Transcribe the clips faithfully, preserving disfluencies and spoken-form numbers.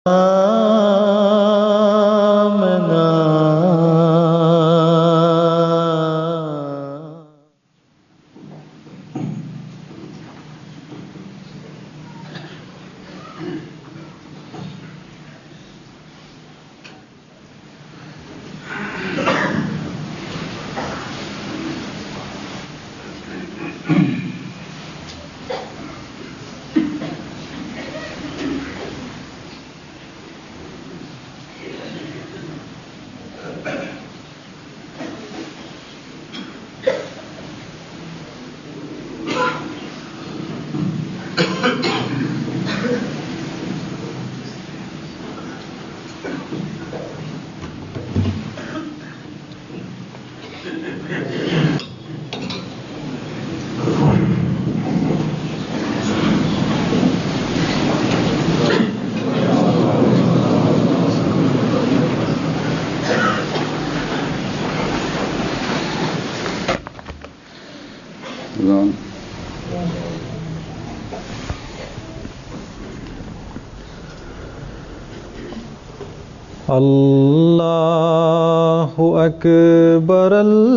अल्लाहु अकबर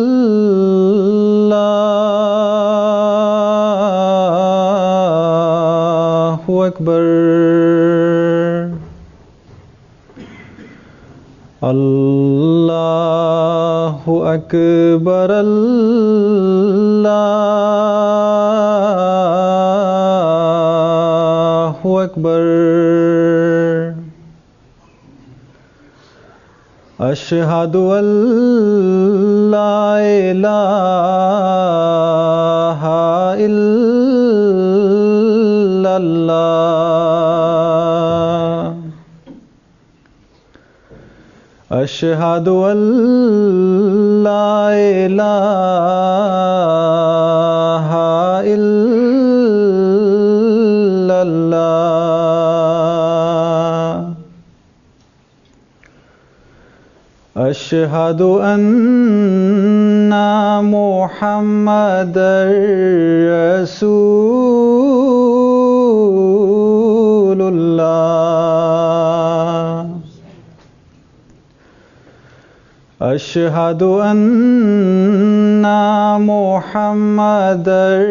अल्लाहु अकबर अल्लाहु अकबर अल्लाहु अकबर अशहदु अल्ला इलाहा इल्लल्लाह अशहदु अल्ला इलाहा इल्लल्लाह अशहदु अन्ना मुहम्मदर रसूलुल्लाह अशहदु अन्ना मुहम्मदर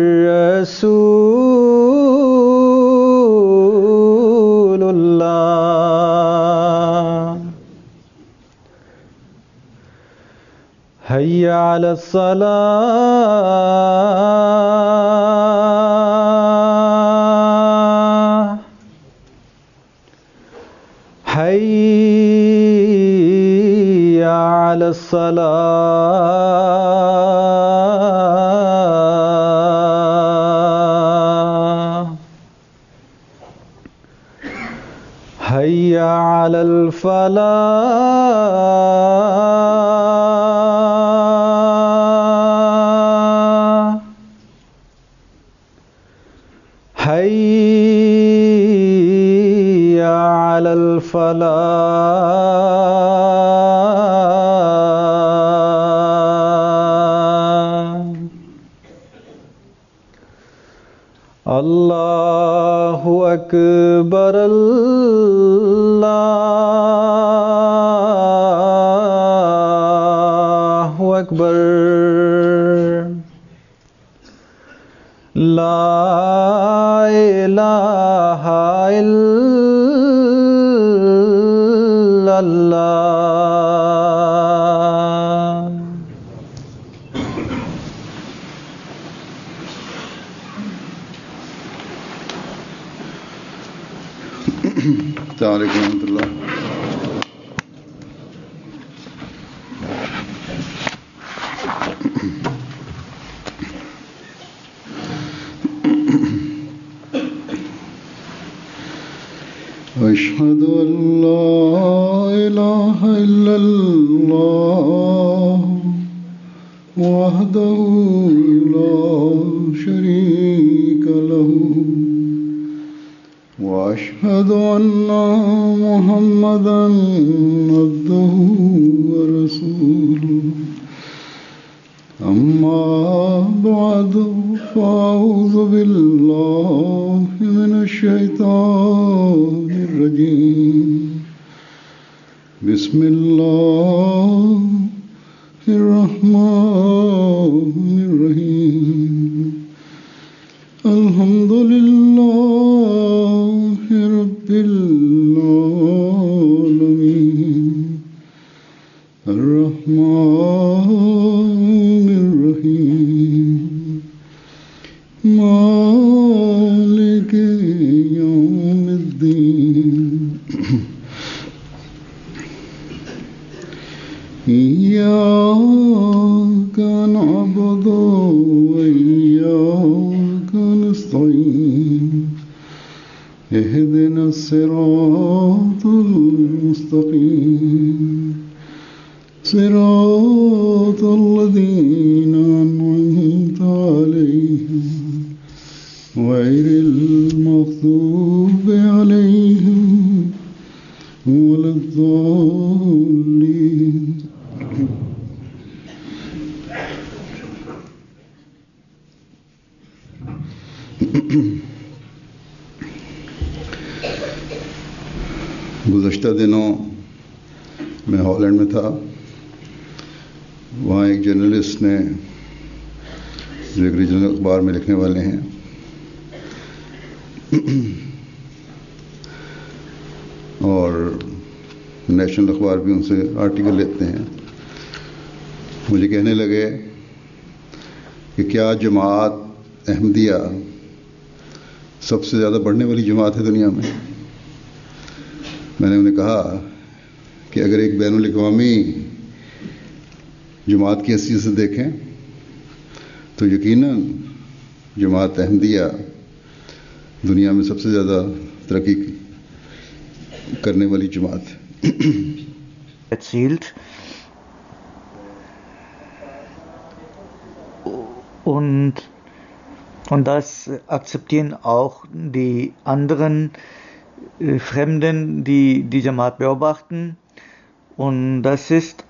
रसूलुल्लाह हय्या अला सलाह हय्या अला सलाह हय्या अलल फलाह हय्या अलल फलाह अल्लाहु अकबर अल्लाहु अकबर ला इलाहा इल्लल्लाह अस्सलामुअलैकुम रहमतुल्लाह। अशहदु अल्ला इलाहा इल्लल्लाह वहदहु ला शरीका लहु वअशहदु अन्ना मुहम्मदन अब्दुहु व रसूलुहु أما بعد فأعوذ بالله من الشيطان الرجيم بسم الله الرحمن الرحيم الحمد لله رب العالمين الرحمن الرحيم مالك يوم الدين إياك نعبد وإياك نستعين اهدنا الصراط المستقيم صراط الذين أنعمت عليهم غير المغضوب عليهم ولا الضالين गुज़श्ता दिनों मैं हॉलैंड में था। वहाँ एक जर्नलिस्ट ने जो एक रीजनल अखबार में लिखने वाले हैं और नेशनल अखबार भी उनसे आर्टिकल लेते हैं, मुझे कहने लगे कि क्या जमात अहमदिया सबसे ज़्यादा बढ़ने वाली जमात है दुनिया में। मैंने उन्हें कहा कि अगर एक बैनुल अक़वामी जमात की हैसियत से देखें तो यकीनन जमात अहमदिया दुनिया में सबसे ज़्यादा तरक्की करने वाली जमात है। erzielt und, und das akzeptieren auch die anderen äh, Fremden, die die Jamaat beobachten, und das ist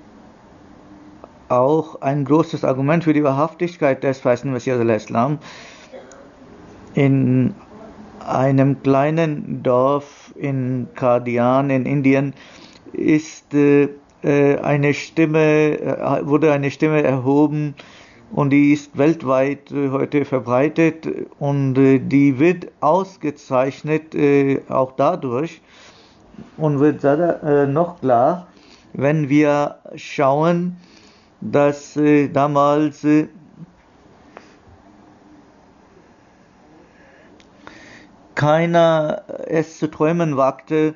auch ein großes Argument für die Wahrhaftigkeit des verheißenen Messias al-Islam. In einem kleinen Dorf in Qadian in Indien ist äh, eine Stimme, äh, wurde eine Stimme erhoben, und die ist weltweit äh, heute verbreitet, und äh, die wird ausgezeichnet äh, auch dadurch und wird äh, noch klar, wenn wir schauen, dass äh, damals äh, keiner es zu träumen wagte,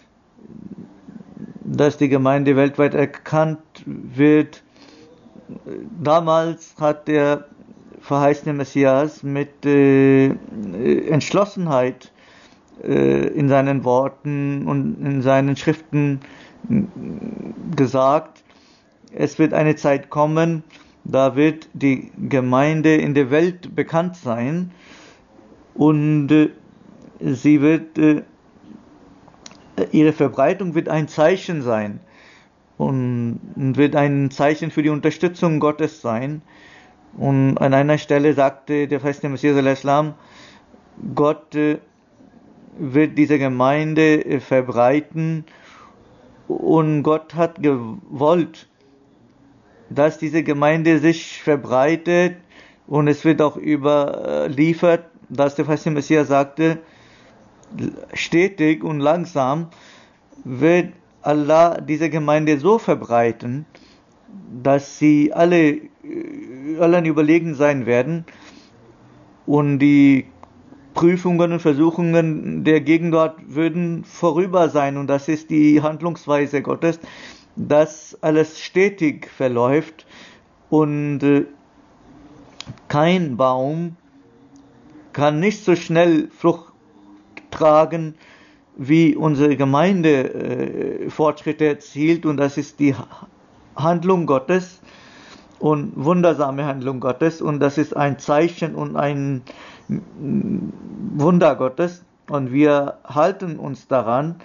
dass die Gemeinde weltweit erkannt wird. Damals hat der verheißene Messias mit äh, Entschlossenheit äh, in seinen Worten und in seinen Schriften gesagt, es wird eine Zeit kommen, da wird die Gemeinde in der Welt bekannt sein, und äh, sie wird, äh, ihre Verbreitung wird ein Zeichen sein und wird ein Zeichen für die Unterstützung Gottes sein. Und an einer Stelle sagte der verheißene Messias al-Islam, Gott äh, wird diese Gemeinde äh, verbreiten, und Gott hat gewollt, dass diese Gemeinde sich verbreitet, und es wird auch überliefert, dass der verheißene Messias sagte, stetig und langsam wird Allah diese Gemeinde so verbreiten, dass sie alle allen überlegen sein werden, und die Prüfungen und Versuchungen der Gegenwart würden vorüber sein, und das ist die Handlungsweise Gottes, dass alles stetig verläuft, und äh, kein Baum kann nicht so schnell Frucht tragen, wie unsere Gemeinde äh, Fortschritte erzielt, und das ist die Handlung Gottes und wundersame Handlung Gottes, und das ist ein Zeichen und ein Wunder Gottes, und wir halten uns daran,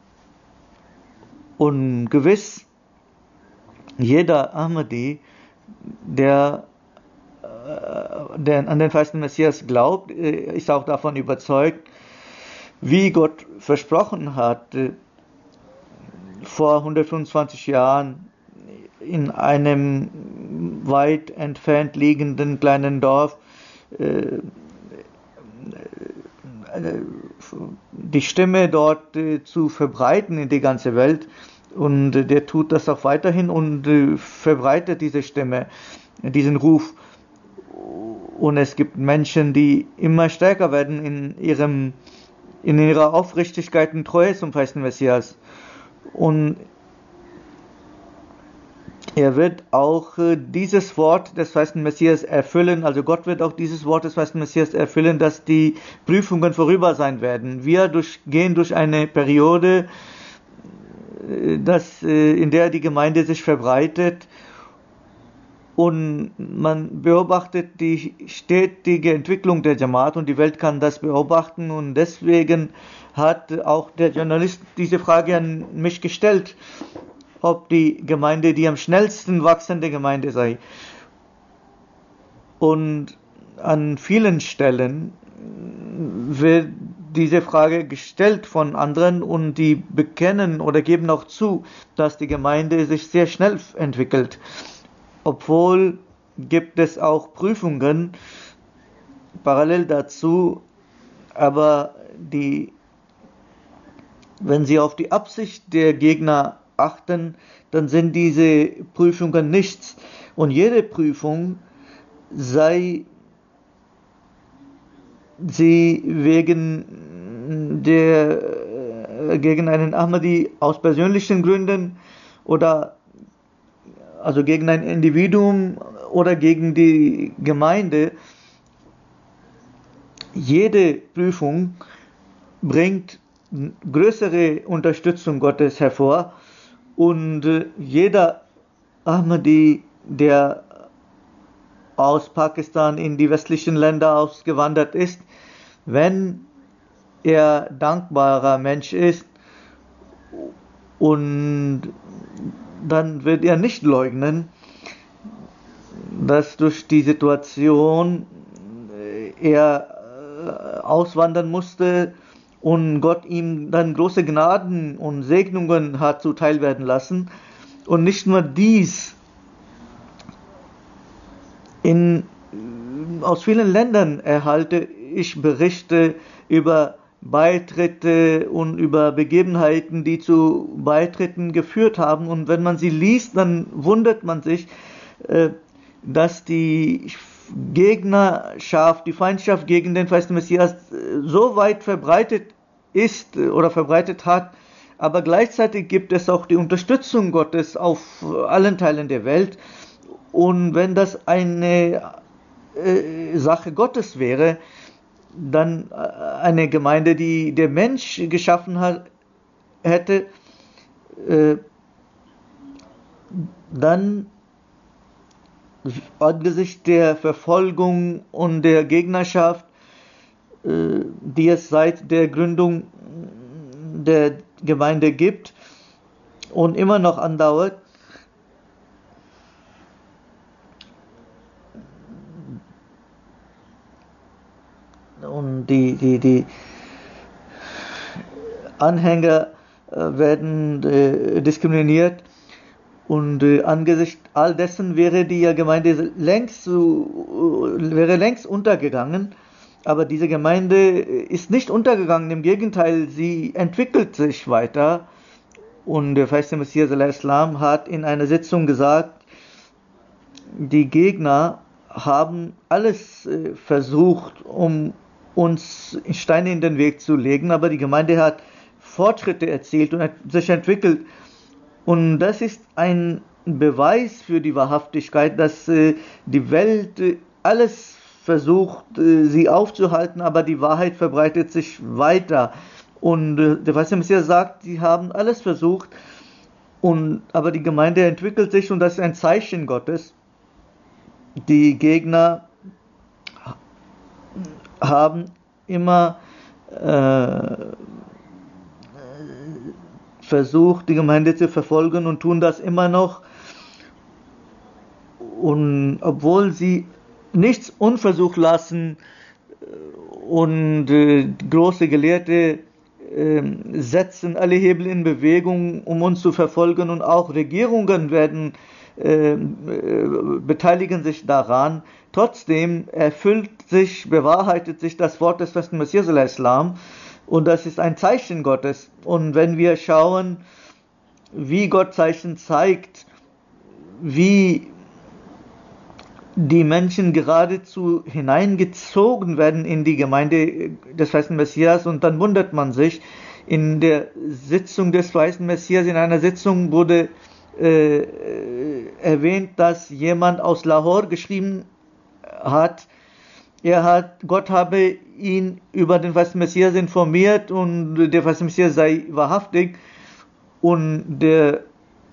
und gewiss, jeder Ahmadi, der, der an den verheißenen Messias glaubt, ist auch davon überzeugt, wie Gott versprochen hat, vor hundertfünfundzwanzig Jahren in einem weit entfernt liegenden kleinen Dorf äh, die Stimme dort äh, zu verbreiten in die ganze Welt. Und äh, der tut das auch weiterhin und äh, verbreitet diese Stimme, diesen Ruf. Und es gibt Menschen, die immer stärker werden in ihrem in ihrer Aufrichtigkeit und Treue zum verheißenen Messias. Und er wird auch äh, dieses Wort des verheißenen Messias erfüllen, also Gott wird auch dieses Wort des verheißenen Messias erfüllen, dass die Prüfungen vorüber sein werden. Wir durch, gehen durch eine Periode, äh, das, äh, in der die Gemeinde sich verbreitet, und man beobachtet die stetige Entwicklung der Jamaat und die Welt kann das beobachten, und deswegen hat auch der Journalist diese Frage an mich gestellt, ob die Gemeinde die am schnellsten wachsende Gemeinde sei. Und an vielen Stellen wird diese Frage gestellt von anderen und die bekennen oder geben auch zu, dass die Gemeinde sich sehr schnell entwickelt. Obwohl gibt es auch Prüfungen parallel dazu, aber die, wenn sie auf die Absicht der Gegner achten, dann sind diese Prüfungen nichts. Und jede Prüfung, sei sie wegen der, gegen einen Ahmadi aus persönlichen Gründen oder also gegen ein Individuum oder gegen die Gemeinde, jede Prüfung bringt größere Unterstützung Gottes hervor, und jeder Ahmadi, der aus Pakistan in die westlichen Länder ausgewandert ist, wenn er dankbarer Mensch ist, und dann wird er nicht leugnen, dass durch die Situation er auswandern musste und Gott ihm dann große Gnaden und Segnungen hat zuteil werden lassen. Und nicht nur dies, in, aus vielen Ländern erhalte ich Berichte über Beitritte und über Begebenheiten, die zu Beitritten geführt haben. Und wenn man sie liest, dann wundert man sich, dass die Gegnerschaft, die Feindschaft gegen den verheißenen Messias so weit verbreitet ist oder verbreitet hat, aber gleichzeitig gibt es auch die Unterstützung Gottes auf allen Teilen der Welt. Und wenn das eine äh, Sache Gottes wäre, dann eine Gemeinde, die der Mensch geschaffen hat, hätte, äh, dann angesichts der Verfolgung und der Gegnerschaft, äh, die es seit der Gründung der Gemeinde gibt und immer noch andauert, und die, die, die Anhänger äh, werden äh, diskriminiert, und äh, angesichts all dessen wäre die Gemeinde längst, so, äh, wäre längst untergegangen, aber diese Gemeinde ist nicht untergegangen, im Gegenteil, sie entwickelt sich weiter, und der verheißene Messias al-Islam hat in einer Sitzung gesagt, die Gegner haben alles äh, versucht, um uns Steine in den Weg zu legen, aber die Gemeinde hat Fortschritte erzielt und hat sich entwickelt. Und das ist ein Beweis für die Wahrhaftigkeit, dass äh, die Welt äh, alles versucht, äh, sie aufzuhalten, aber die Wahrheit verbreitet sich weiter. Und äh, der verheißene Messias sagt, sie haben alles versucht, und, aber die Gemeinde entwickelt sich, und das ist ein Zeichen Gottes. Die Gegner haben immer äh, versucht, die Gemeinde zu verfolgen und tun das immer noch. Und obwohl sie nichts unversucht lassen und äh, große Gelehrte äh, setzen alle Hebel in Bewegung, um uns zu verfolgen, und auch Regierungen werden äh, äh, beteiligen sich daran. Trotzdem erfüllt sich, bewahrheitet sich das Wort des festen Messias al-Islam, und das ist ein Zeichen Gottes. Und wenn wir schauen, wie Gott Zeichen zeigt, wie die Menschen geradezu hineingezogen werden in die Gemeinde des festen Messias, und dann wundert man sich. In der Sitzung des festen Messias, in einer Sitzung wurde äh, erwähnt, dass jemand aus Lahore geschrieben hat, er hat, Gott habe ihn über den festen Messias informiert und der festen Messias sei wahrhaftig, und der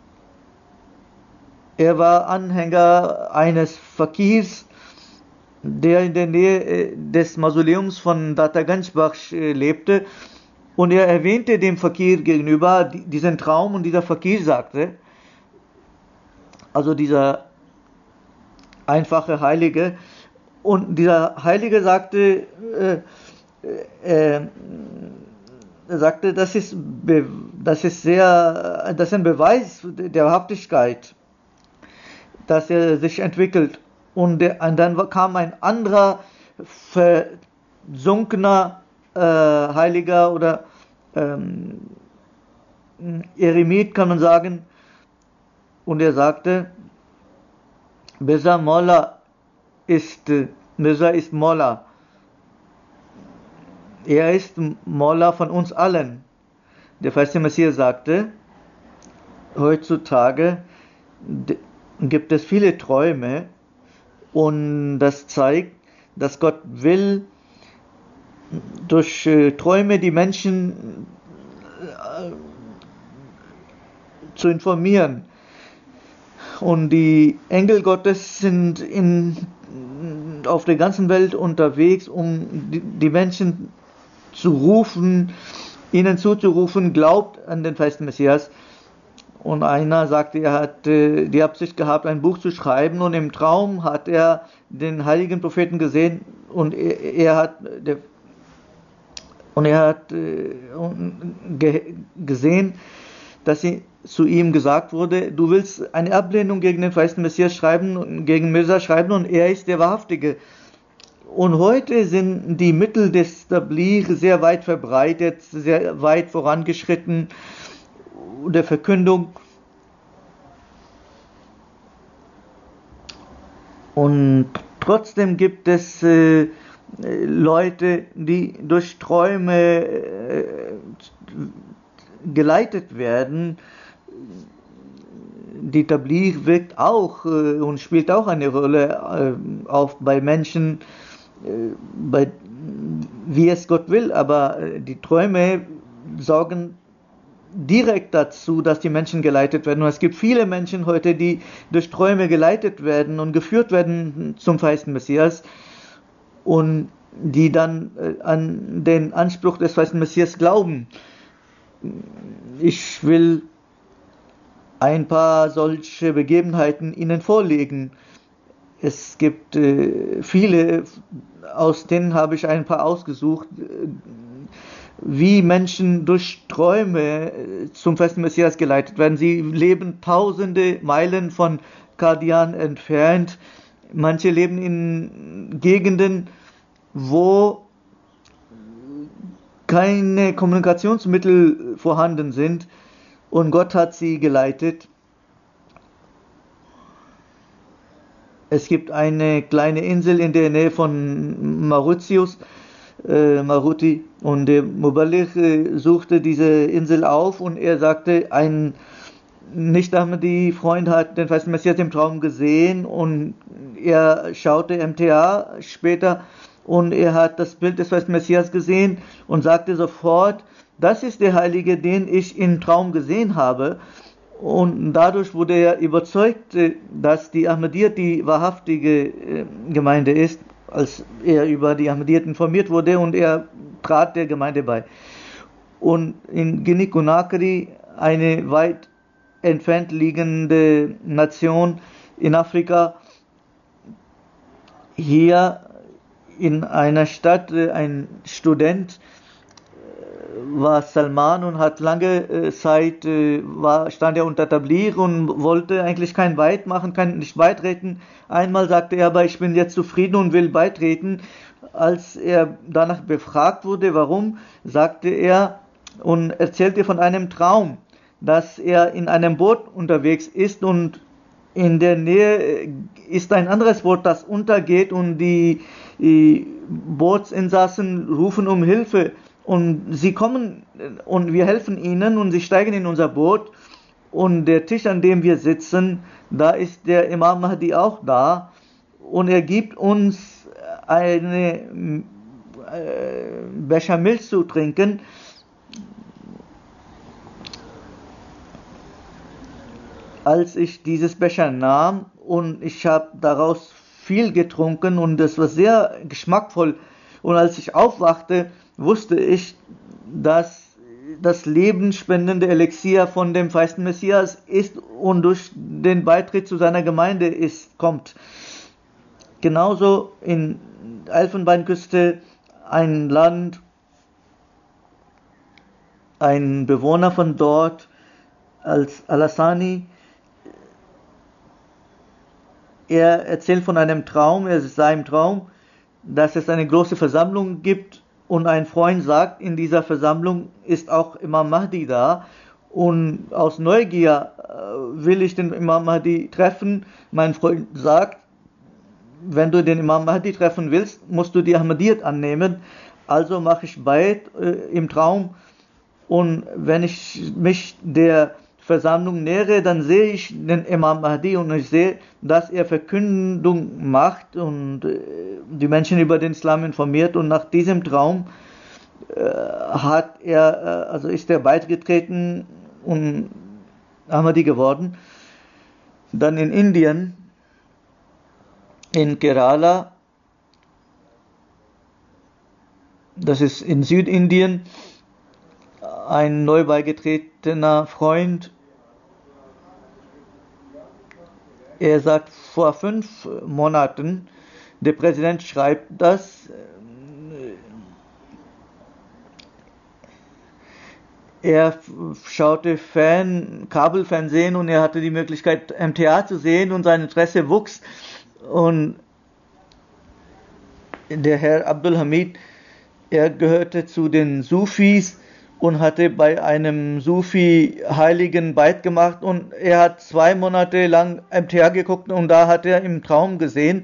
Er war Anhänger eines Fakirs, der in der Nähe des Mausoleums von Data Ganj Bakhsh lebte, und er erwähnte dem Fakir gegenüber diesen Traum, und dieser Fakir sagte, also dieser einfache Heilige, und dieser Heilige sagte, äh, äh, er sagte, das ist, das ist sehr, das ist ein Beweis der Wahrhaftigkeit, dass er sich entwickelt. Und, der, und dann kam ein anderer versunkener äh, Heiliger oder ähm, Eremit, kann man sagen, und er sagte, Mirza Maula ist, Mirza ist Maula. Er ist Maula von uns allen. Der feste Messias sagte, heutzutage gibt es viele Träume, und das zeigt, dass Gott will durch äh, Träume die Menschen äh, zu informieren. Und die Engel Gottes sind in, auf der ganzen Welt unterwegs, um die, die Menschen zu rufen, ihnen zuzurufen, glaubt an den festen Messias. Und einer sagte, er hat äh, die Absicht gehabt, ein Buch zu schreiben, und im Traum hat er den heiligen Propheten gesehen, und er, er hat der, und er hat äh, ge, gesehen, dass sie, zu ihm gesagt wurde, du willst eine Ablehnung gegen den festen Messias schreiben, gegen Mirza schreiben, und er ist der Wahrhaftige. Und heute sind die Mittel des Tabligh sehr weit verbreitet, sehr weit vorangeschritten, der Verkündung. Und trotzdem gibt es äh, Leute, die durch Träume äh, geleitet werden. Die Tabligh wirkt auch äh, und spielt auch eine Rolle äh, auf, bei Menschen, äh, bei, wie es Gott will, aber äh, die Träume sorgen direkt dazu, dass die Menschen geleitet werden. Und es gibt viele Menschen heute, die durch Träume geleitet werden und geführt werden zum festen Messias, und die dann äh, an den Anspruch des festen Messias glauben. Ich will ein paar solche Begebenheiten Ihnen vorlegen. Es gibt äh, viele, aus denen habe ich ein paar ausgesucht, äh, wie Menschen durch Träume zum festen Messias geleitet werden. Sie leben tausende Meilen von Qadian entfernt. Manche leben in Gegenden, wo keine Kommunikationsmittel vorhanden sind, und Gott hat sie geleitet. Es gibt eine kleine Insel in der Nähe von Mauritius, äh, Maruti, und der Muballigh äh, suchte diese Insel auf, und er sagte, ein Nicht-Ahmadi-Freund hat den festen Messias im Traum gesehen, und er schaute M T A später, und er hat das Bild des festen Messias gesehen und sagte sofort, das ist der Heilige, den ich im Traum gesehen habe. Und dadurch wurde er überzeugt, dass die Ahmadiyyat die wahrhaftige Gemeinde ist, als er über die Ahmadiyyat informiert wurde, und er trat der Gemeinde bei. Und in Guinea-Conakry, eine weit entfernt liegende Nation in Afrika, hier in einer Stadt ein Student war Salman und hat lange Zeit war, stand er unter Tabligh und wollte eigentlich kein Beit machen, kann nicht beitreten. Einmal sagte er aber, ich bin jetzt zufrieden und will beitreten. Als er danach befragt wurde, warum, sagte er und erzählte von einem Traum, dass er in einem Boot unterwegs ist und in der Nähe ist ein anderes Boot, das untergeht und die, die Bootsinsassen rufen um Hilfe. Und sie kommen und wir helfen ihnen und sie steigen in unser Boot und der Tisch, an dem wir sitzen, da ist der Imam Mahdi auch da und er gibt uns eine äh, Becher Milch zu trinken. Als ich dieses Becher nahm und ich habe daraus viel getrunken und es war sehr geschmackvoll und als ich aufwachte, wusste ich, dass das lebensspendende Elixier von dem feisten Messias ist und durch den Beitritt zu seiner Gemeinde ist, kommt. Genauso in Elfenbeinküste ein Land, ein Bewohner von dort als Al-Hassani, er erzählt von einem Traum, er sah im Traum, dass es eine große Versammlung gibt und ein Freund sagt, in dieser Versammlung ist auch Imam Mahdi da und aus Neugier äh, will ich den Imam Mahdi treffen. Mein Freund sagt, wenn du den Imam Mahdi treffen willst, musst du die Ahmadiyyat annehmen. Also mache ich Beit äh, im Traum und wenn ich mich der Versammlung nähere, dann sehe ich den Imam Mahdi und ich sehe, dass er Verkündung macht und äh, die Menschen über den Islam informiert und nach diesem Traum äh, hat er, äh, also ist er beigetreten und Ahmadi geworden. Dann in Indien, in Kerala, das ist in Südindien, ein neu beigetretener Freund, er sagt, vor fünf Monaten, der Präsident schreibt das, er schaute Fern, Kabelfernsehen und er hatte die Möglichkeit M T A zu sehen und sein Interesse wuchs und der Herr Abdul Hamid, er gehörte zu den Sufis und hatte bei einem Sufi-Heiligen Beit gemacht und er hat zwei Monate lang M T A geguckt und da hat er im Traum gesehen,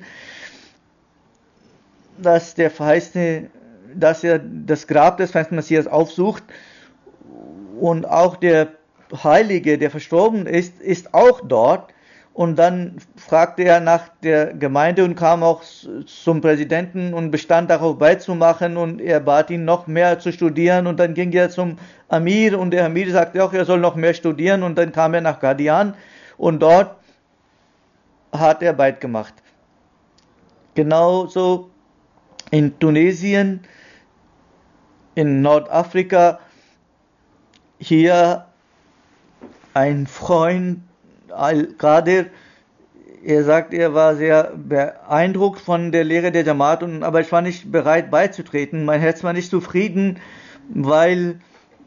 dass der Verheißene, dass er das Grab des verheißenen Messias aufsucht und auch der Heilige, der verstorben ist, ist auch dort. Und dann fragte er nach der Gemeinde und kam auch zum Präsidenten und bestand darauf beizumachen und er bat ihn noch mehr zu studieren und dann ging er zum Amir und der Amir sagte auch, er soll noch mehr studieren und dann kam er nach Qadian und dort hat er Beit gemacht. Genauso in Tunesien, in Nordafrika, hier ein Freund, Al-Qadir, er sagt, er war sehr beeindruckt von der Lehre der Jamaat, und, aber ich war nicht bereit beizutreten. Mein Herz war nicht zufrieden, weil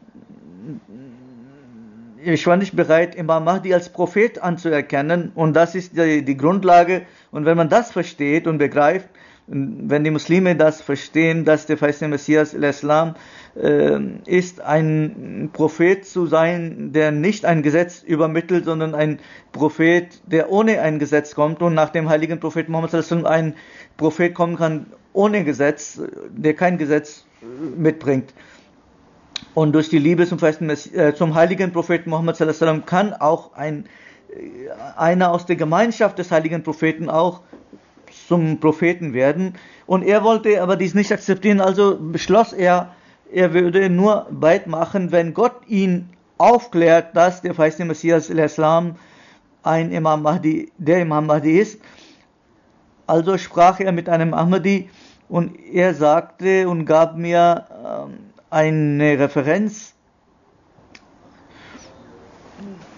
ich war nicht bereit, Imam Mahdi als Prophet anzuerkennen und das ist die, die Grundlage. Und wenn man das versteht und begreift, wenn die Muslime das verstehen, dass der verheißene Messias al-Islam äh, ist, ein Prophet zu sein, der nicht ein Gesetz übermittelt, sondern ein Prophet, der ohne ein Gesetz kommt und nach dem heiligen Propheten Muhammad sallallahu alaihi wasallam ein Prophet kommen kann ohne Gesetz, der kein Gesetz mitbringt. Und durch die Liebe zum, äh, zum heiligen Propheten Muhammad sallallahu alaihi wasallam kann auch ein, einer aus der Gemeinschaft des heiligen Propheten auch zum Propheten werden. Und er wollte aber dies nicht akzeptieren, also beschloss er, er würde nur Beit machen, wenn Gott ihn aufklärt, dass der verheißene Messias al-Islam ein Imam Mahdi, der Imam Mahdi ist. Also sprach er mit einem Ahmadi und er sagte und gab mir ähm, eine Referenz,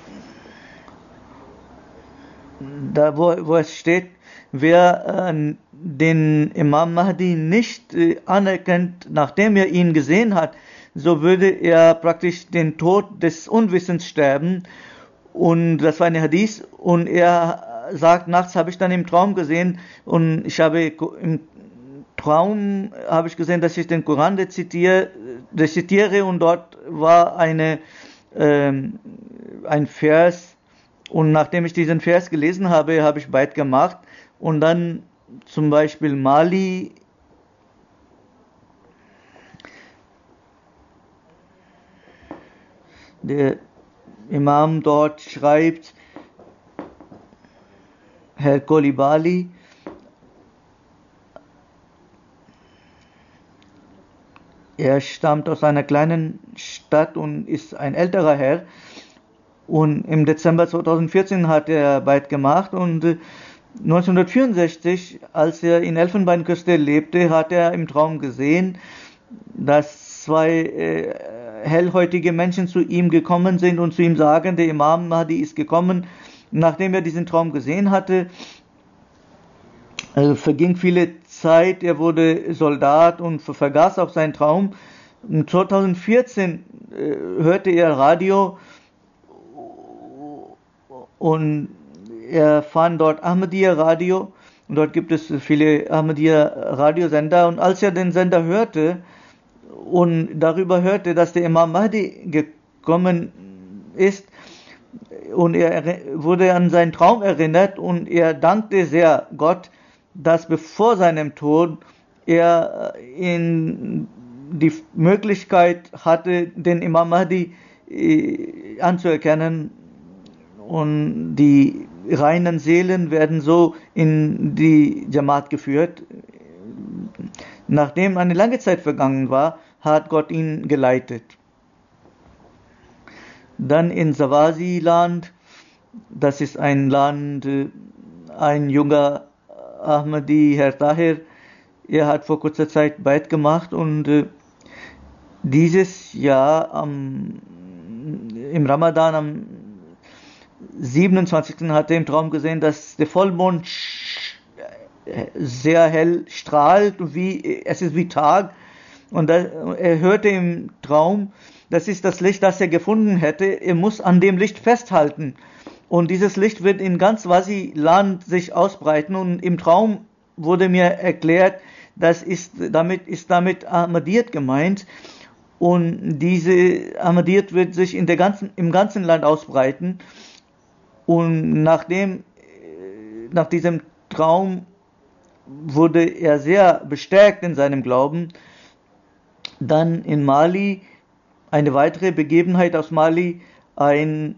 da wo, wo es steht, wer äh, den Imam Mahdi nicht äh, anerkennt, nachdem er ihn gesehen hat, so würde er praktisch den Tod des Unwissens sterben. Und das war eine Hadith. Und er sagt, nachts habe ich dann im Traum gesehen und ich habe im Traum habe ich gesehen, dass ich den Koran rezitiere, rezitiere und dort war eine, ähm, ein Vers. Und nachdem ich diesen Vers gelesen habe, habe ich Beit gemacht. Und dann zum Beispiel Mali, der Imam dort schreibt, Herr Kolibali, er stammt aus einer kleinen Stadt und ist ein älterer Herr. Und im Dezember zweitausendvierzehn hat er Beit gemacht und neunzehnhundertvierundsechzig, als er in Elfenbeinküste lebte, hat er im Traum gesehen, dass zwei äh, hellhäutige Menschen zu ihm gekommen sind und zu ihm sagen, der Imam Mahdi ist gekommen. Nachdem er diesen Traum gesehen hatte, also verging viele Zeit, er wurde Soldat und vergaß auch seinen Traum. Und zweitausendvierzehn äh, hörte er Radio und er fand dort Ahmadiyya Radio und dort gibt es viele Ahmadiyya Radiosender und als er den Sender hörte und darüber hörte, dass der Imam Mahdi gekommen ist und er wurde an seinen Traum erinnert und er dankte sehr Gott, dass bevor seinem Tod er in die Möglichkeit hatte, den Imam Mahdi äh, anzuerkennen und die reinen Seelen werden so in die Jamaat geführt. Nachdem eine lange Zeit vergangen war, hat Gott ihn geleitet. Dann in Sawasi-Land, das ist ein Land, ein junger Ahmadi, Herr Tahir, er hat vor kurzer Zeit Beit gemacht und äh, dieses Jahr am, im Ramadan am siebenundzwanzigsten hat er im Traum gesehen, dass der Vollmond sehr hell strahlt, wie, es ist wie Tag. Und da, er hörte im Traum, das ist das Licht, das er gefunden hätte. Er muss an dem Licht festhalten. Und dieses Licht wird in ganz Swaziland sich ausbreiten. Und im Traum wurde mir erklärt, das ist, damit ist damit Ahmadiyyat gemeint. Und diese Ahmadiyyat wird sich in der ganzen, im ganzen Land ausbreiten. Und nachdem, nach diesem Traum wurde er sehr bestärkt in seinem Glauben. Dann in Mali, eine weitere Begebenheit aus Mali, ein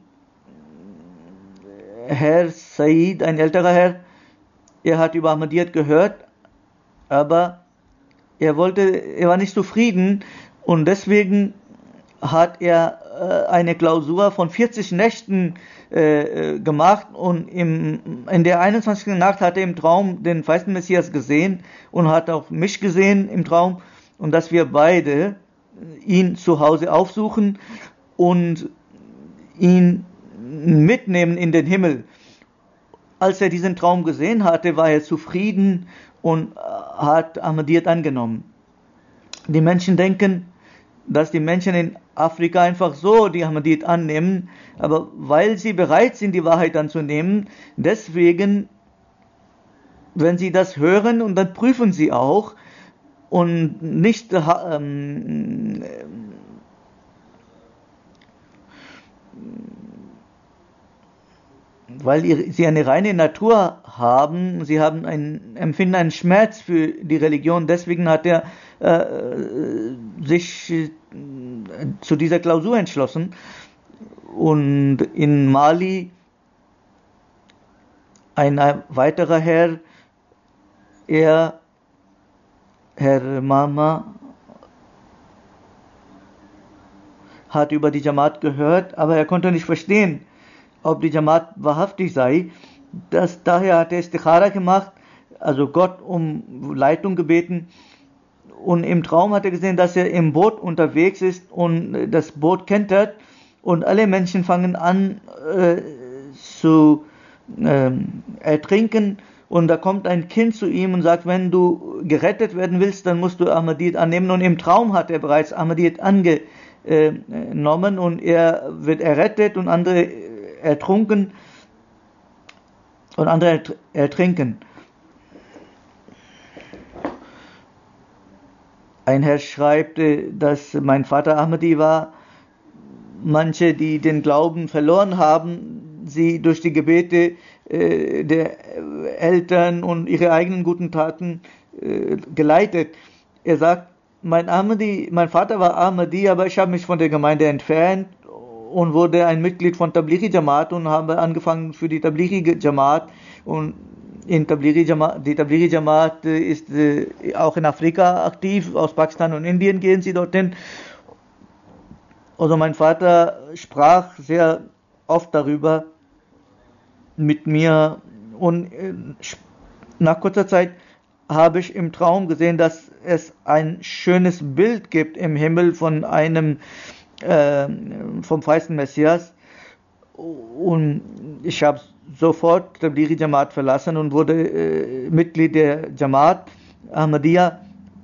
Herr Said, ein älterer Herr, er hat über Ahmadiyyat gehört, aber er wollte, er war nicht zufrieden und deswegen hat er äh, eine Klausur von vierzig Nächten äh, gemacht und im, in der einundzwanzigsten Nacht hat er im Traum den feisten Messias gesehen und hat auch mich gesehen im Traum und dass wir beide ihn zu Hause aufsuchen und ihn mitnehmen in den Himmel. Als er diesen Traum gesehen hatte, war er zufrieden und hat Ahmadiyyat angenommen. Die Menschen denken, dass die Menschen in Afrika einfach so die Ahmadiyyat annehmen, aber weil sie bereit sind, die Wahrheit anzunehmen, deswegen, wenn sie das hören und dann prüfen sie auch und nicht ähm, weil sie eine reine Natur haben, sie haben einen, empfinden einen Schmerz für die Religion, deswegen hat er äh, sich äh, zu dieser Klausur entschlossen. Und in Mali ein weiterer Herr, er, Herr Mama, hat über die Jamaat gehört, aber er konnte nicht verstehen, ob die Jamaat wahrhaftig sei. Das, daher hat er Istikhara gemacht, also Gott um Leitung gebeten. Und im Traum hat er gesehen, dass er im Boot unterwegs ist und das Boot kentert und alle Menschen fangen an äh, zu äh, ertrinken Und da kommt ein Kind zu ihm und sagt, wenn du gerettet werden willst, dann musst du Ahmadiyyat annehmen. Und im Traum hat er bereits Ahmadiyyat angenommen und er wird errettet und andere ertrunken und andere ertrinken. Ein Herr schreibt, dass mein Vater Ahmadi war. Manche, die den Glauben verloren haben, sie durch die Gebete äh, der Eltern und ihre eigenen guten Taten äh, geleitet. Er sagt, mein Ahmadi, mein Vater war Ahmadi, aber ich habe mich von der Gemeinde entfernt und wurde ein Mitglied von Tablighi Jamaat und habe angefangen für die Tablighi Jamaat. Und in Tablighi Jamaat, die Tablighi Jamaat ist äh, auch in Afrika aktiv, aus Pakistan und Indien gehen sie dorthin. Also mein Vater sprach sehr oft darüber mit mir und nach kurzer Zeit habe ich im Traum gesehen, dass es ein schönes Bild gibt im Himmel von einem äh, vom feisten Messias und ich habe sofort Tablighi Jamaat verlassen und wurde äh, Mitglied der Jamaat Ahmadiyya.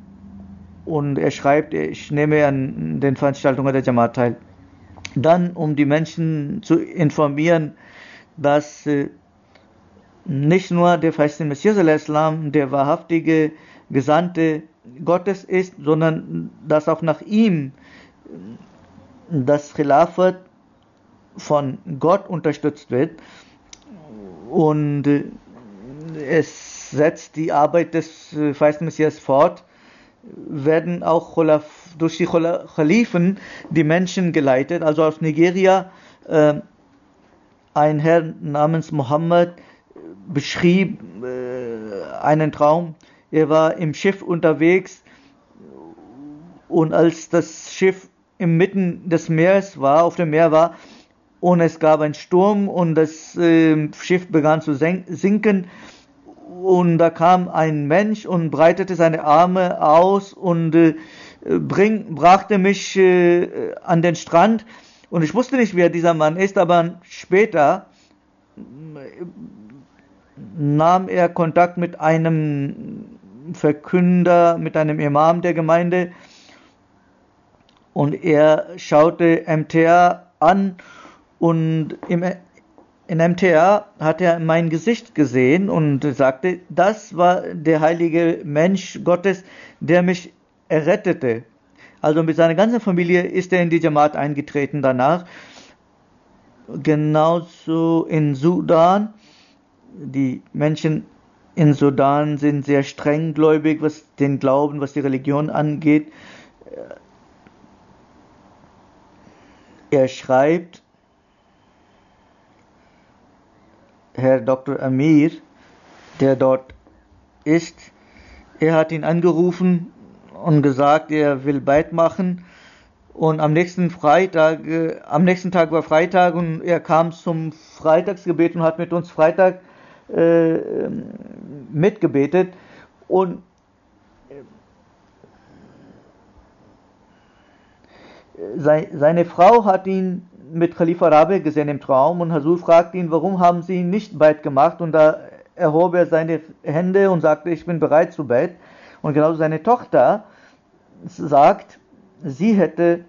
Und er schreibt, ich nehme an den Veranstaltungen der Jamaat teil. Dann, um die Menschen zu informieren, dass äh, nicht nur der feiste Messias al-Islam der wahrhaftige Gesandte Gottes ist, sondern dass auch nach ihm das Khilafat von Gott unterstützt wird. Und äh, es setzt die Arbeit des äh, feisten Messias fort. Werden auch durch die Khalifen die Menschen geleitet. Also aus Nigeria äh, ein Herr namens Mohammed beschrieb äh, einen Traum. Er war im Schiff unterwegs und als das Schiff inmitten des Meeres war, auf dem Meer war und es gab einen Sturm und das äh, Schiff begann zu sinken. Und da kam ein Mensch und breitete seine Arme aus und äh, bring, brachte mich äh, an den Strand. Und ich wusste nicht, wer dieser Mann ist, aber später äh, nahm er Kontakt mit einem Verkünder, mit einem Imam der Gemeinde. Und er schaute M T A an und im In M T A hat er mein Gesicht gesehen und sagte, das war der heilige Mensch Gottes, der mich errettete. Also mit seiner ganzen Familie ist er in die Jamaat eingetreten danach. Genauso in Sudan. Die Menschen in Sudan sind sehr strenggläubig, was den Glauben, was die Religion angeht. Er schreibt, Herr Doktor Amir, der dort ist, er hat ihn angerufen und gesagt, er will Beit machen. Und am nächsten Freitag, äh, am nächsten Tag war Freitag und er kam zum Freitagsgebet und hat mit uns Freitag äh, mitgebetet. Und sei, seine Frau hat ihn mit Khalifa Rabi gesehen im Traum und Hazur fragt ihn, warum haben sie ihn nicht Beit gemacht? Und da erhob er seine Hände und sagte, ich bin bereit zu Beit. Und genauso seine Tochter sagt, sie hätte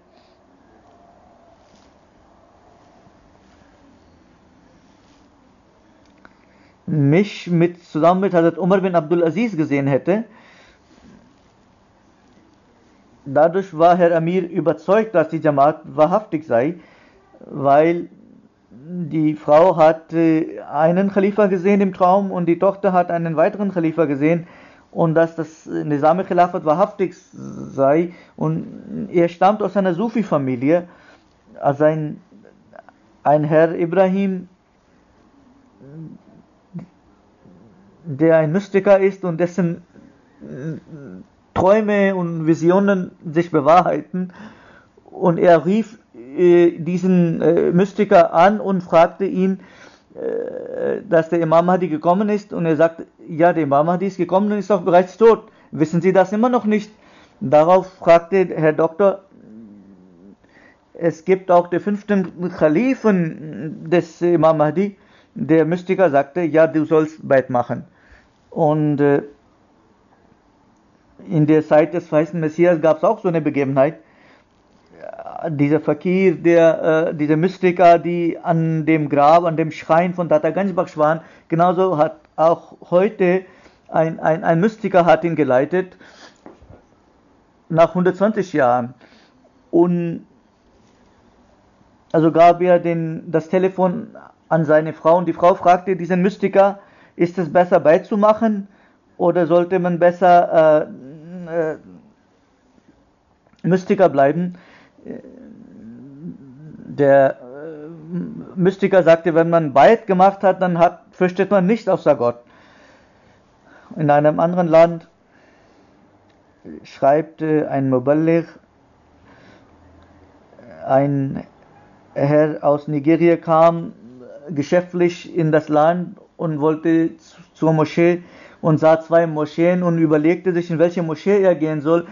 mich mit, zusammen mit Hazrat Umar bin Abdul Aziz gesehen hätte. Dadurch war Herr Amir überzeugt, dass die Jamaat wahrhaftig sei, weil die Frau hat einen Khalifa gesehen im Traum und die Tochter hat einen weiteren Khalifa gesehen und dass das Nizam Khilafat wahrhaftig sei und er stammt aus einer Sufi-Familie, also ein, ein Herr Ibrahim, der ein Mystiker ist und dessen Träume und Visionen sich bewahrheiten und er rief äh, diesen äh, Mystiker an und fragte ihn, äh, dass der Imam Mahdi gekommen ist und er sagte, ja, der Imam Mahdi ist gekommen und ist auch bereits tot. Wissen Sie das immer noch nicht? Darauf fragte Herr Doktor, es gibt auch den fünften Khalifen des Imam Mahdi. Der Mystiker sagte, ja, du sollst Beit machen. Und äh, in der Zeit des weißen Messias gab es auch so eine Begebenheit. Dieser Fakir, der, äh, diese Mystiker, die an dem Grab, an dem Schrein von Tata Ganjbakhsh waren, genauso hat auch heute ein, ein, ein Mystiker hat ihn geleitet, nach hundertzwanzig Jahren. Und also gab er den, das Telefon an seine Frau und die Frau fragte diesen Mystiker, ist es besser beizumachen oder sollte man besser äh, äh, Mystiker bleiben? Der äh, Mystiker sagte, wenn man Beit gemacht hat, dann hat, fürchtet man nicht außer Gott. In einem anderen Land schreibt äh, ein Muballigh, ein Herr aus Nigeria kam geschäftlich in das Land und wollte zur Moschee und sah zwei Moscheen und überlegte sich, in welche Moschee er gehen soll.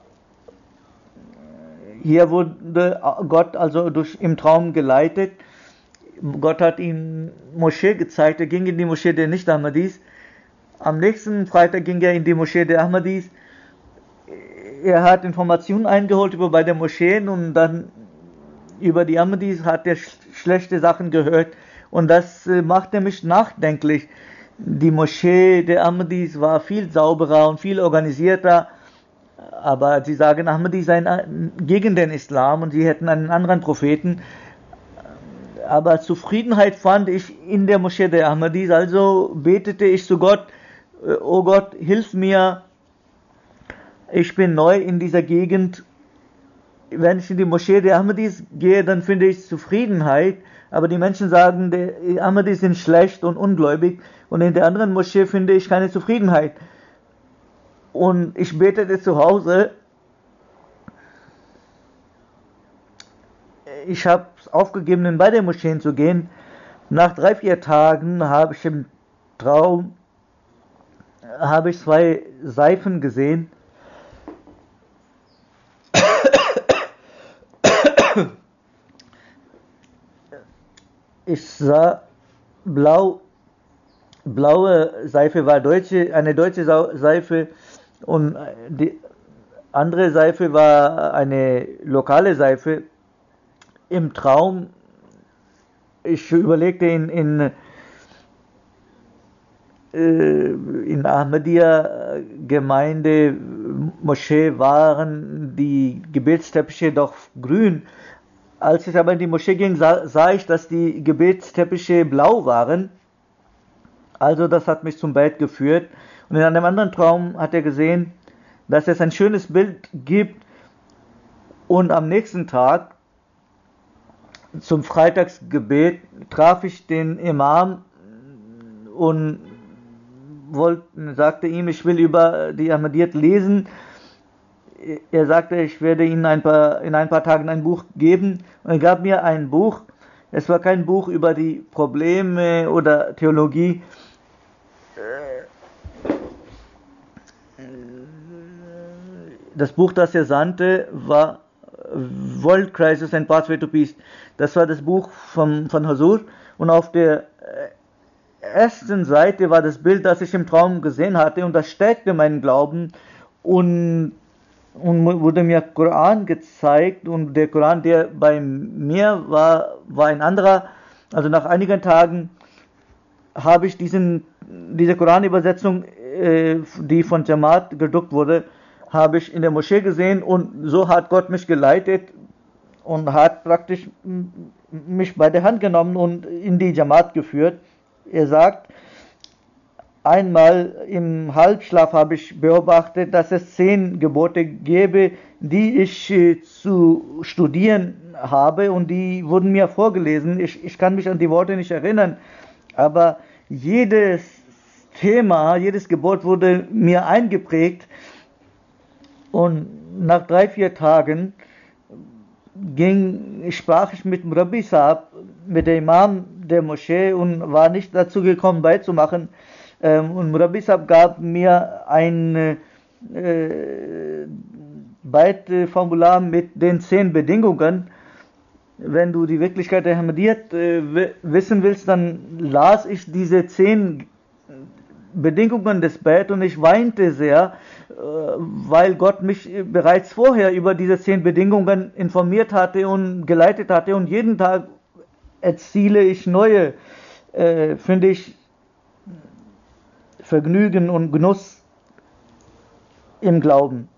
Hier wurde Gott also durch, im Traum geleitet. Gott hat ihm Moschee gezeigt. Er ging in die Moschee der Nicht-Ahmadis. Am nächsten Freitag ging er in die Moschee der Ahmadis. Er hat Informationen eingeholt über beide Moscheen und dann über die Ahmadis hat er sch- schlechte Sachen gehört. Und das äh, machte mich nachdenklich. Die Moschee der Ahmadis war viel sauberer und viel organisierter. Aber sie sagen, Ahmadis seien gegen den Islam und sie hätten einen anderen Propheten. Aber Zufriedenheit fand ich in der Moschee der Ahmadis. Also betete ich zu Gott, oh Gott, hilf mir. Ich bin neu in dieser Gegend. Wenn ich in die Moschee der Ahmadis gehe, dann finde ich Zufriedenheit. Aber die Menschen sagen, die Ahmadis sind schlecht und ungläubig. Und in der anderen Moschee finde ich keine Zufriedenheit. Und ich betete zu Hause. Ich habe es aufgegeben, in beide Moscheen zu gehen. Nach drei, vier Tagen habe ich im Traum habe ich zwei Seifen gesehen. Ich sah blau, blaue Seife war deutsche, eine deutsche Seife und die andere Seife war eine lokale Seife. Im Traum, ich überlegte in, in, in Ahmadiyya Gemeinde, Moschee waren die Gebetsteppiche doch grün. Als ich aber in die Moschee ging, sah, sah ich, dass die Gebetsteppiche blau waren. Also das hat mich zum Bett geführt. Und in einem anderen Traum hat er gesehen, dass es ein schönes Bild gibt. Und am nächsten Tag, zum Freitagsgebet, traf ich den Imam und wollte, sagte ihm, ich will über die Ahmadiyyat lesen. Er sagte, ich werde Ihnen ein paar, in ein paar Tagen ein Buch geben. Und er gab mir ein Buch. Es war kein Buch über die Probleme oder Theologie. Das Buch, das er sandte, war World Crisis and Pathway to Peace. Das war das Buch von, von Huzur. Und auf der ersten Seite war das Bild, das ich im Traum gesehen hatte. Und das stärkte meinen Glauben. Und Und wurde mir Koran gezeigt und der Koran, der bei mir war, war ein anderer. Also nach einigen Tagen habe ich diesen, diese Koranübersetzung, äh, die von Jamaat gedruckt wurde, habe ich in der Moschee gesehen und so hat Gott mich geleitet und hat praktisch mich bei der Hand genommen und in die Jamaat geführt. Er sagt, einmal im Halbschlaf habe ich beobachtet, dass es zehn Gebote gäbe, die ich äh, zu studieren habe und die wurden mir vorgelesen. Ich, ich kann mich an die Worte nicht erinnern, aber jedes Thema, jedes Gebot wurde mir eingeprägt und nach drei, vier Tagen ging, sprach ich mit Murabbi Sahab, mit dem Imam der Moschee und war nicht dazu gekommen, beizumachen. Und Murabbi Sahab gab mir ein äh, Beitformular mit den zehn Bedingungen. Wenn du die Wirklichkeit der Ahmadiyyat äh, wissen willst, dann las ich diese zehn Bedingungen des Bet und ich weinte sehr, weil Gott mich bereits vorher über diese zehn Bedingungen informiert hatte und geleitet hatte und jeden Tag erziele ich neue, äh, finde ich, Vergnügen und Genuss im Glauben.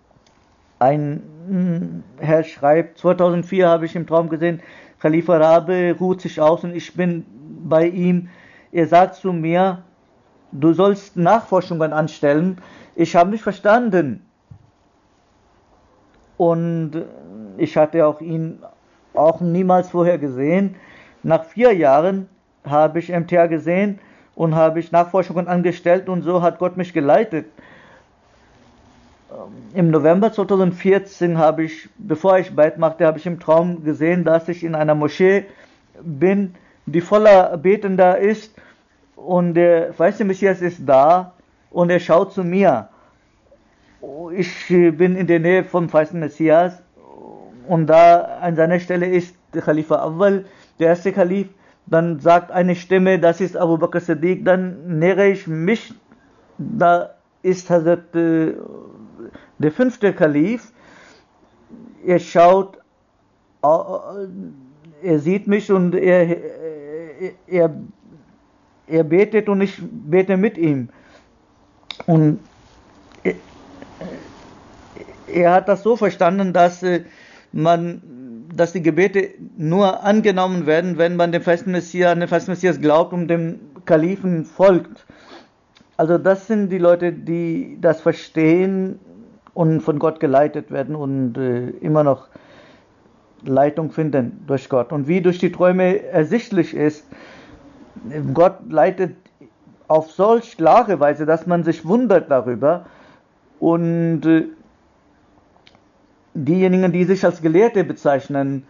Ein Herr schreibt, zweitausendvier habe ich im Traum gesehen, Khalifa Rabe ruht sich aus und ich bin bei ihm. Er sagt zu mir, du sollst Nachforschungen anstellen. Ich habe nicht verstanden. Und ich hatte auch ihn auch niemals vorher gesehen. Nach vier Jahren habe ich M T A gesehen und habe ich Nachforschungen angestellt und so hat Gott mich geleitet. Im November zweitausendvierzehn habe ich, bevor ich Beit machte, habe ich im Traum gesehen, dass ich in einer Moschee bin, die voller Betender ist und der weiße Messias ist da und er schaut zu mir. Ich bin in der Nähe vom weißen Messias und da an seiner Stelle ist der Khalifa Awwal, der erste Khalif. Dann sagt eine Stimme, das ist Abu Bakr Siddiq, dann nähere ich mich, da ist Hazrat äh, der fünfte Kalif, er schaut, er sieht mich und er, er, er betet und ich bete mit ihm. Und er, er hat das so verstanden, dass man, dass die Gebete nur angenommen werden, wenn man dem festen Messias, dem festen Messias glaubt und dem Kalifen folgt. Also das sind die Leute, die das verstehen und von Gott geleitet werden und äh, immer noch Leitung finden durch Gott. Und wie durch die Träume ersichtlich ist, Gott leitet auf solch klare Weise, dass man sich wundert darüber. Und äh, diejenigen, die sich als Gelehrte bezeichnen,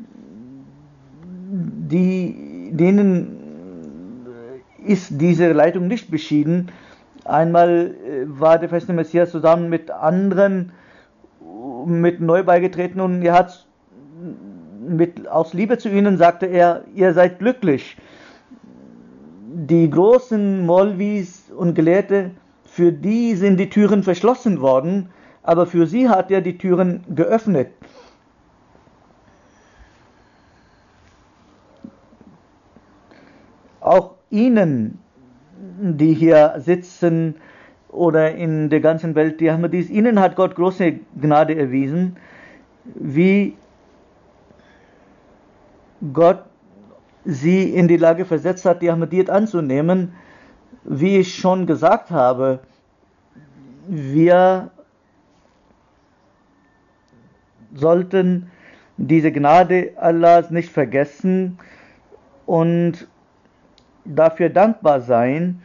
die, denen ist diese Leitung nicht beschieden. Einmal war der feste Messias zusammen mit anderen mit neu beigetreten und er hat mit, aus Liebe zu ihnen sagte er, ihr seid glücklich. Die großen Molvis und Gelehrte, für die sind die Türen verschlossen worden, aber für sie hat er die Türen geöffnet. Auch ihnen, die hier sitzen oder in der ganzen Welt, die Ahmadis, ihnen hat Gott große Gnade erwiesen, wie Gott sie in die Lage versetzt hat, die Ahmadiyyat anzunehmen. Wie ich schon gesagt habe, wir sollten diese Gnade Allahs nicht vergessen und dafür dankbar sein.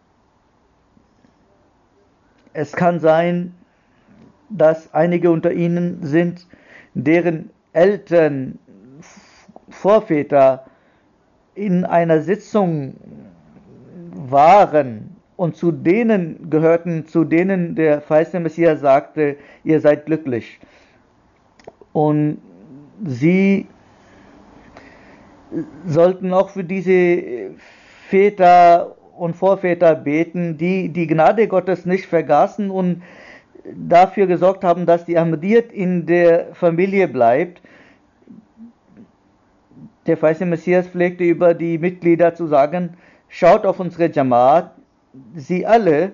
Es kann sein, dass einige unter ihnen sind, deren Eltern, Vorväter in einer Sitzung waren und zu denen gehörten, zu denen der feiste Messias sagte, ihr seid glücklich. Und sie sollten auch für diese Väter und Vorväter beten, die die Gnade Gottes nicht vergaßen und dafür gesorgt haben, dass die Ahmadiyyat in der Familie bleibt. Der feiste Messias pflegte über die Mitglieder zu sagen, schaut auf unsere Jamaat, sie alle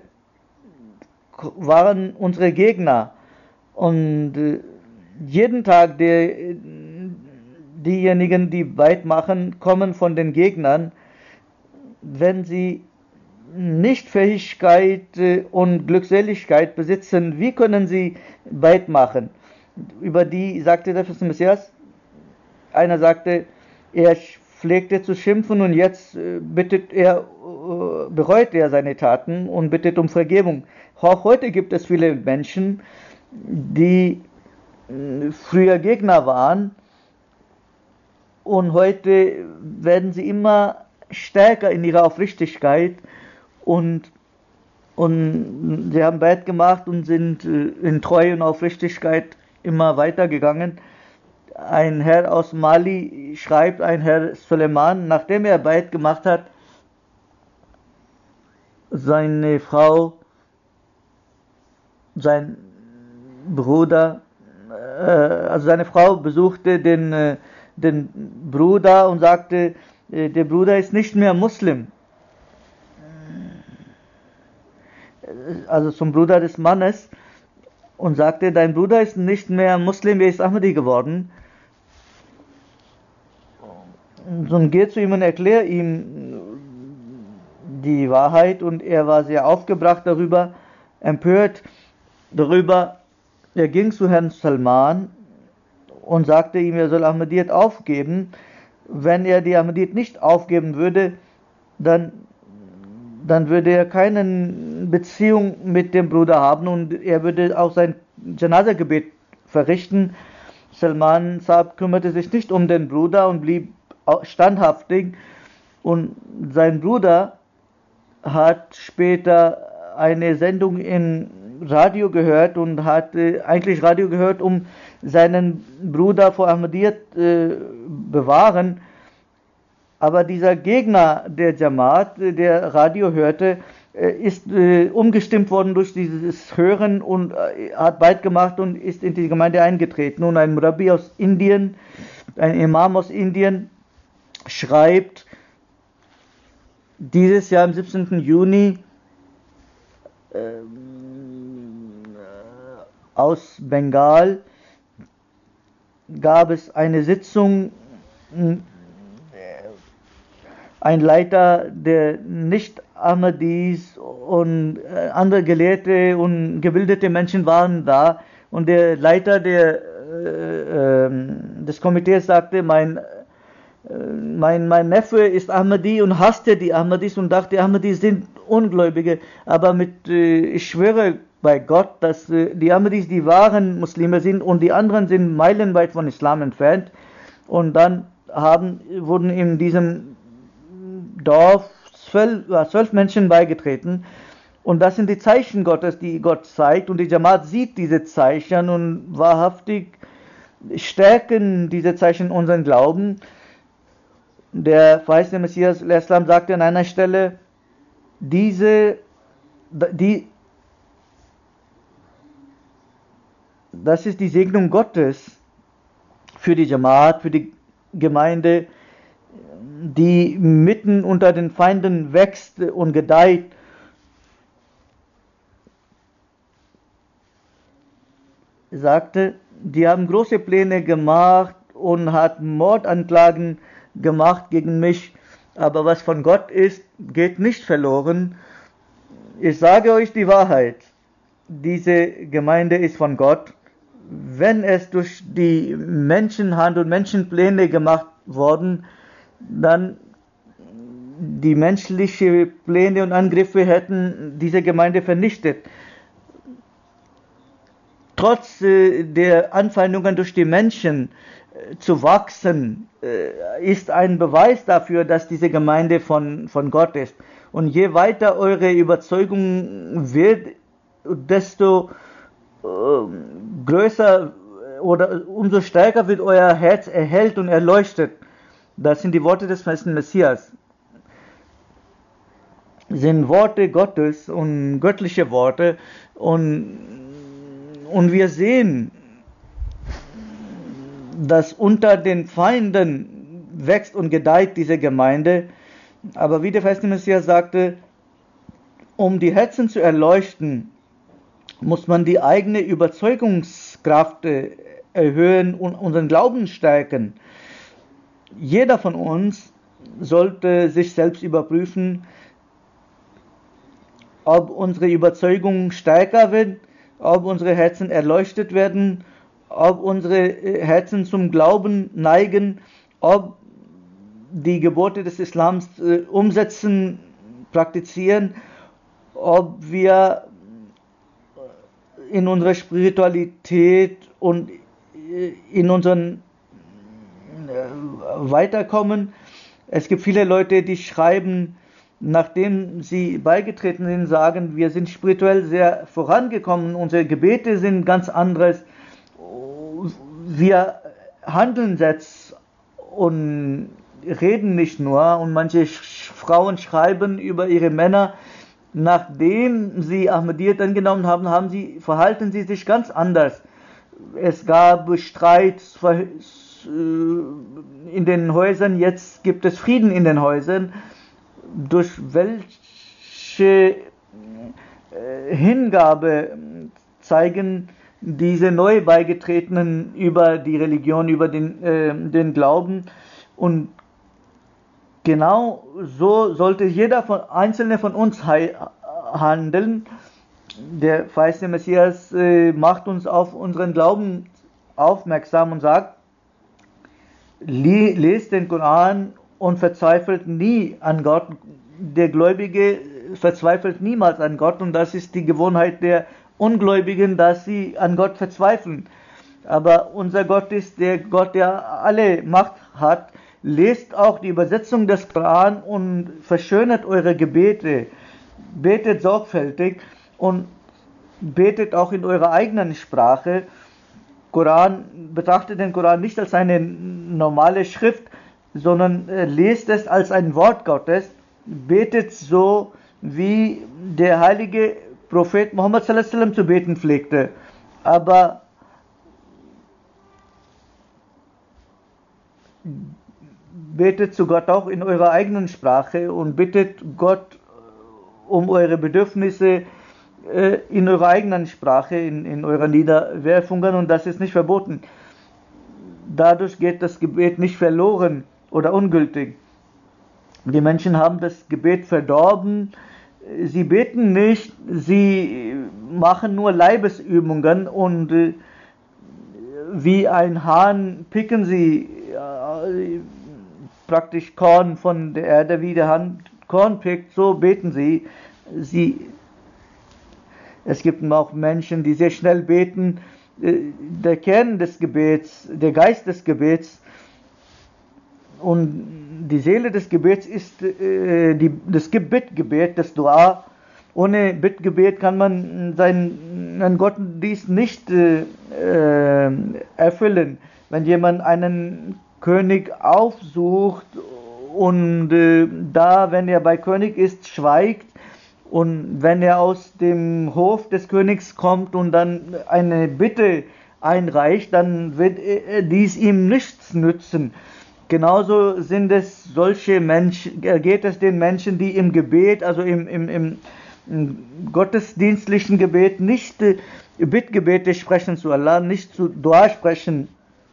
waren unsere Gegner und jeden Tag der, diejenigen, die weit machen, kommen von den Gegnern. Wenn sie nicht Fähigkeit und Glückseligkeit besitzen, wie können sie weit machen? Über die sagte der feiste Messias, einer sagte, er pflegte zu schimpfen und jetzt bittet er, bereut er seine Taten und bittet um Vergebung. Auch heute gibt es viele Menschen, die früher Gegner waren und heute werden sie immer stärker in ihrer Aufrichtigkeit und, und sie haben Beit gemacht und sind in Treue und Aufrichtigkeit immer weitergegangen. Ein Herr aus Mali schreibt, ein Herr Suleiman, nachdem er Beit gemacht hat, seine Frau, sein Bruder, äh, also seine Frau besuchte den, äh, den Bruder und sagte, äh, der Bruder ist nicht mehr Muslim. Also zum Bruder des Mannes und sagte, dein Bruder ist nicht mehr Muslim, er ist Ahmadi geworden. Und geht zu ihm und erklärt ihm die Wahrheit und er war sehr aufgebracht darüber, empört darüber. Er ging zu Herrn Salman und sagte ihm, er soll Ahmadiyyat aufgeben. Wenn er die Ahmadiyyat nicht aufgeben würde, dann, dann würde er keine Beziehung mit dem Bruder haben und er würde auch sein Janaza-Gebet verrichten. Salman Saab kümmerte sich nicht um den Bruder und blieb standhaftig und sein Bruder hat später eine Sendung im Radio gehört und hat äh, eigentlich Radio gehört, um seinen Bruder vor Ahmadiyyat äh, bewahren. Aber dieser Gegner der Jamaat, der Radio hörte, äh, ist äh, umgestimmt worden durch dieses Hören und äh, hat weit gemacht und ist in die Gemeinde eingetreten. Und ein Murabbi aus Indien, ein Imam aus Indien, schreibt, dieses Jahr am siebzehnten Juni äh, aus Bengal gab es eine Sitzung, ein Leiter der Nicht-Ahmadis und andere Gelehrte und gebildete Menschen waren da und der Leiter der, äh, des Komitees sagte, mein Mein, mein Neffe ist Ahmadi und hasste die Ahmadis und dachte, die Ahmadis sind Ungläubige. Aber mit, äh, ich schwöre bei Gott, dass äh, die Ahmadis die wahren Muslime sind und die anderen sind meilenweit von Islam entfernt. Und dann haben, wurden in diesem Dorf zwölf, äh, zwölf Menschen beigetreten. Und das sind die Zeichen Gottes, die Gott zeigt. Und die Jamaat sieht diese Zeichen und wahrhaftig stärken diese Zeichen unseren Glauben. Der verheißene Messias Islam sagte an einer Stelle, diese, die, das ist die Segnung Gottes für die Jamaat, für die Gemeinde, die mitten unter den Feinden wächst und gedeiht. Er sagte, die haben große Pläne gemacht und hat Mordanklagen gemacht gegen mich, aber was von Gott ist, geht nicht verloren. Ich sage euch die Wahrheit, diese Gemeinde ist von Gott. Wenn es durch die Menschenhand und Menschenpläne gemacht worden, dann die menschlichen Pläne und Angriffe hätten diese Gemeinde vernichtet. Trotz äh, der Anfeindungen durch die Menschen äh, zu wachsen, äh, ist ein Beweis dafür, dass diese Gemeinde von, von Gott ist. Und je weiter eure Überzeugung wird, desto äh, größer oder umso stärker wird euer Herz erhellt und erleuchtet. Das sind die Worte des festen Messias. Sind Worte Gottes und göttliche Worte und Und wir sehen, dass unter den Feinden wächst und gedeiht diese Gemeinde. Aber wie der feiste Messias sagte, um die Herzen zu erleuchten, muss man die eigene Überzeugungskraft erhöhen und unseren Glauben stärken. Jeder von uns sollte sich selbst überprüfen, ob unsere Überzeugung stärker wird, ob unsere Herzen erleuchtet werden, ob unsere Herzen zum Glauben neigen, ob die Gebote des Islams äh, umsetzen, praktizieren, ob wir in unserer Spiritualität und in unseren äh, weiterkommen. Es gibt viele Leute, die schreiben, nachdem sie beigetreten sind, sagen, wir sind spirituell sehr vorangekommen, unsere Gebete sind ganz anderes, wir handeln jetzt und reden nicht nur. Und manche Frauen schreiben über ihre Männer, nachdem sie Ahmadiyyat angenommen haben, haben sie, verhalten sie sich ganz anders. Es gab Streit in den Häusern, jetzt gibt es Frieden in den Häusern, durch welche Hingabe zeigen diese neu beigetretenen über die Religion, über den, äh, den Glauben. Und genau so sollte jeder von, einzelne von uns handeln. Der verheißene Messias äh, macht uns auf unseren Glauben aufmerksam und sagt, lest den Koran und verzweifelt nie an Gott. Der Gläubige verzweifelt niemals an Gott, und das ist die Gewohnheit der Ungläubigen, dass sie an Gott verzweifeln. Aber unser Gott ist der Gott, der alle Macht hat. Lest auch die Übersetzung des Koran und verschönert eure Gebete. Betet sorgfältig und betet auch in eurer eigenen Sprache. Koran, betrachtet den Koran nicht als eine normale Schrift, sondern äh, lest es als ein Wort Gottes. Betet so, wie der heilige Prophet Muhammad sallallahu alaihi wasallam zu beten pflegte. Aber betet zu Gott auch in eurer eigenen Sprache und bittet Gott um eure Bedürfnisse äh, in eurer eigenen Sprache, in, in euren Niederwerfungen, und das ist nicht verboten. Dadurch geht das Gebet nicht verloren oder ungültig. Die Menschen haben das Gebet verdorben. Sie beten nicht, sie machen nur Leibesübungen, und äh, wie ein Hahn picken sie äh, praktisch Korn von der Erde, wie der Hahn Korn pickt, so beten sie. sie. Es gibt auch Menschen, die sehr schnell beten. Der Kern des Gebets, der Geist des Gebets und die Seele des Gebets ist äh, die, das Bittgebet, das Dua. Ohne Bittgebet kann man seinen Gottesdienst nicht äh, äh, erfüllen. Wenn jemand einen König aufsucht und äh, da, wenn er bei König ist, schweigt, und wenn er aus dem Hof des Königs kommt und dann eine Bitte einreicht, dann wird dies ihm nichts nützen. Genauso sind es solche Menschen, geht es den Menschen, die im Gebet, also im, im, im, im gottesdienstlichen Gebet nicht äh, Bittgebete sprechen zu Allah, nicht zu Dua sprechen.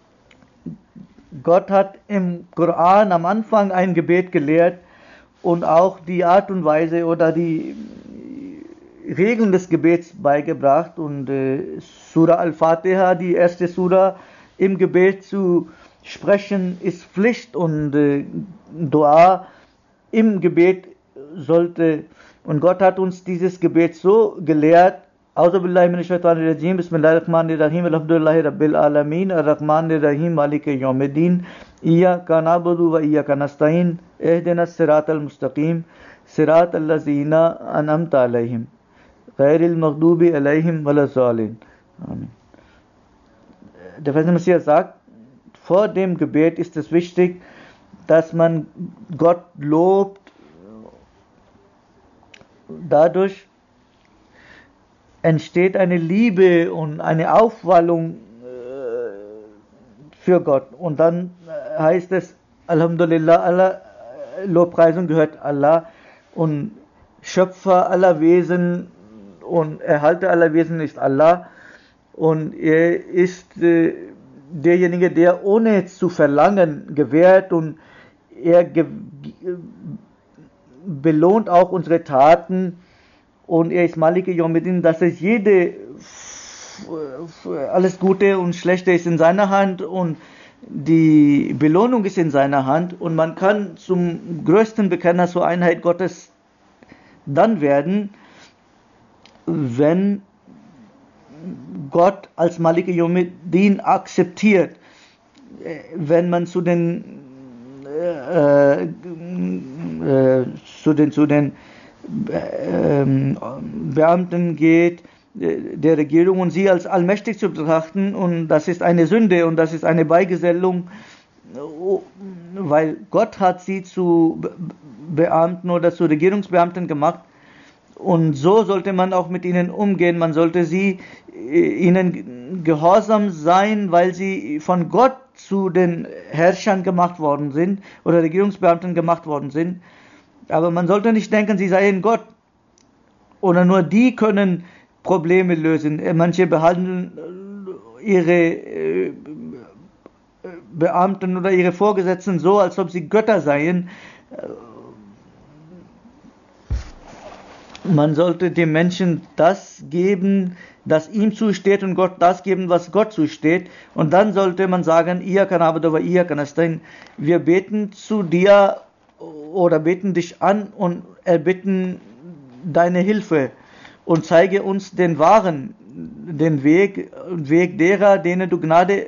Gott hat im Koran am Anfang ein Gebet gelehrt und auch die Art und Weise oder die Regeln des Gebets beigebracht. Und äh, Surah Al-Fatiha, die erste Surah im Gebet zu sprechen, ist Pflicht, und äh, Dua im Gebet sollte, und Gott hat uns dieses Gebet so gelehrt. A'udhu billahi minash shaitanir rajim, bismillahir rahim, alhamdulillahi rabbil alamin, ar-rahmanir rahim, maliki yawmiddin, iyyaka na'budu wa iyyaka nasta'in, ihdinas siratal mustaqim, siratal ladzina an'amta alaihim, ghairil maghdubi alaihim waladdallin. Amen. Der verheißene Messias sagt, vor dem Gebet ist es wichtig, dass man Gott lobt. Dadurch entsteht eine Liebe und eine Aufwallung für Gott. Und dann heißt es, Alhamdulillah, aller Lobpreisung gehört Allah, und Schöpfer aller Wesen und Erhalter aller Wesen ist Allah, und er ist äh, derjenige, der ohne zu verlangen gewährt, und er ge- belohnt auch unsere Taten, und er ist Maliki Yawmiddin, dass es jede, alles Gute und Schlechte ist in seiner Hand, und die Belohnung ist in seiner Hand, und man kann zum größten Bekenner zur Einheit Gottes dann werden, wenn Gott als Maliki Yawmiddin akzeptiert, wenn man zu den äh, äh, zu den zu den äh, Beamten geht der Regierung und sie als allmächtig zu betrachten, und das ist eine Sünde und das ist eine Beigesellung, weil Gott hat sie zu Beamten oder zu Regierungsbeamten gemacht, Und so sollte man auch mit ihnen umgehen. Man sollte sie, ihnen gehorsam sein, weil sie von Gott zu den Herrschern gemacht worden sind oder Regierungsbeamten gemacht worden sind. Aber man sollte nicht denken, sie seien Gott. Oder nur die können Probleme lösen. Manche behandeln ihre Beamten oder ihre Vorgesetzten so, als ob sie Götter seien. Man sollte dem Menschen das geben, das ihm zusteht, und Gott das geben, was Gott zusteht. Und dann sollte man sagen, Iyaka na'budu wa iyaka nasta'in. Wir beten zu dir oder beten dich an und erbitten deine Hilfe und zeige uns den wahren, den Weg, Weg derer, denen du Gnade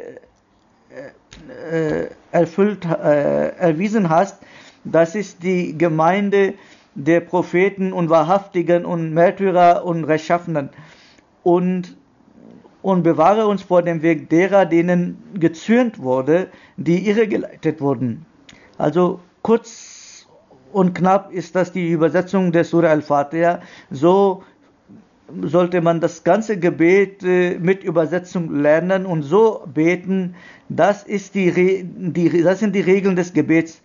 äh, erfüllt, äh, erwiesen hast. Das ist die Gemeinde der Propheten und Wahrhaftigen und Märtyrer und Rechtschaffenen. Und, und bewahre uns vor dem Weg derer, denen gezürnt wurde, die irregeleitet wurden. Also kurz und knapp ist das die Übersetzung der Surah Al-Fatiha. So sollte man das ganze Gebet äh, mit Übersetzung lernen und so beten. Das ist die, Re- die, das sind die Regeln des Gebets.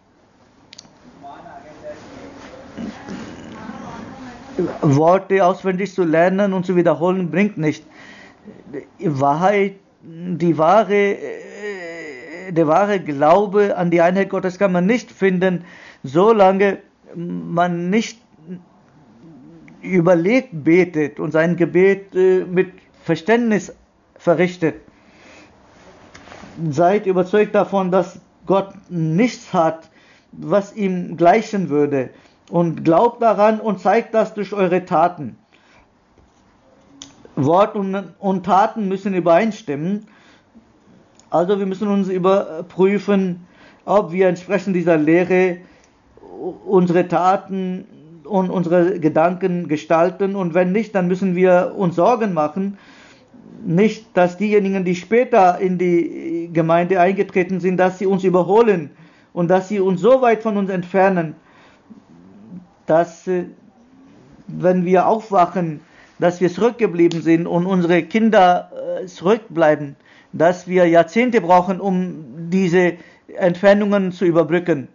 Worte auswendig zu lernen und zu wiederholen bringt nicht. Wahrheit, die wahre, der wahre Glaube an die Einheit Gottes kann man nicht finden, solange man nicht überlegt betet und sein Gebet mit Verständnis verrichtet. Seid überzeugt davon, dass Gott nichts hat, was ihm gleichen würde. Und glaubt daran und zeigt das durch eure Taten. Wort und, und Taten müssen übereinstimmen. Also wir müssen uns überprüfen, ob wir entsprechend dieser Lehre unsere Taten und unsere Gedanken gestalten. Und wenn nicht, dann müssen wir uns Sorgen machen. Nicht, dass diejenigen, die später in die Gemeinde eingetreten sind, dass sie uns überholen und dass sie uns so weit von uns entfernen, dass, wenn wir aufwachen, dass wir zurückgeblieben sind und unsere Kinder zurückbleiben, dass wir Jahrzehnte brauchen, um diese Entfernungen zu überbrücken,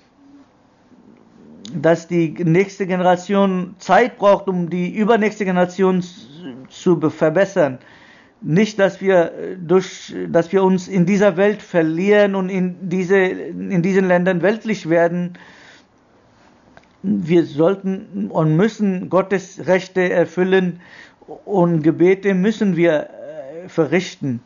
dass die nächste Generation Zeit braucht, um die übernächste Generation zu verbessern. Nicht, dass wir durch, dass wir uns in dieser Welt verlieren und in diese, in diesen Ländern weltlich werden. Wir sollten und müssen Gottes Rechte erfüllen und Gebete müssen wir verrichten.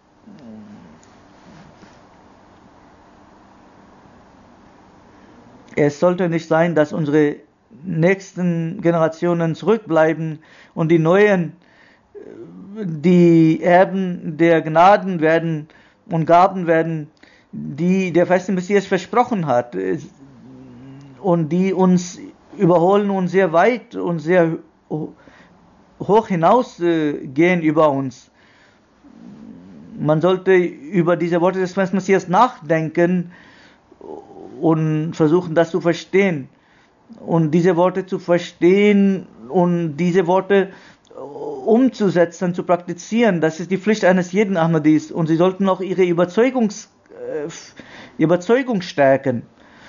Es sollte nicht sein, dass unsere nächsten Generationen zurückbleiben und die neuen, die Erben der Gnaden werden und Gaben werden, die der feste Messias versprochen hat, und die uns überholen und sehr weit und sehr hoch hinaus äh, gehen über uns. Man sollte über diese Worte des festen Messias nachdenken und versuchen, das zu verstehen. Und diese Worte zu verstehen und diese Worte umzusetzen, zu praktizieren, das ist die Pflicht eines jeden Ahmadis. Und sie sollten auch ihre Überzeugungs, äh, Überzeugung stärken.